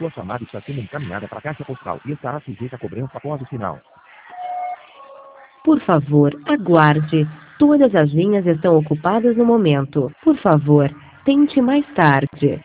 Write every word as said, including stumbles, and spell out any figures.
Sua chamada está sendo encaminhada para a caixa postal e estará sujeita a cobrança após o sinal. Por favor, aguarde. Todas as linhas estão ocupadas no momento. Por favor, tente mais tarde.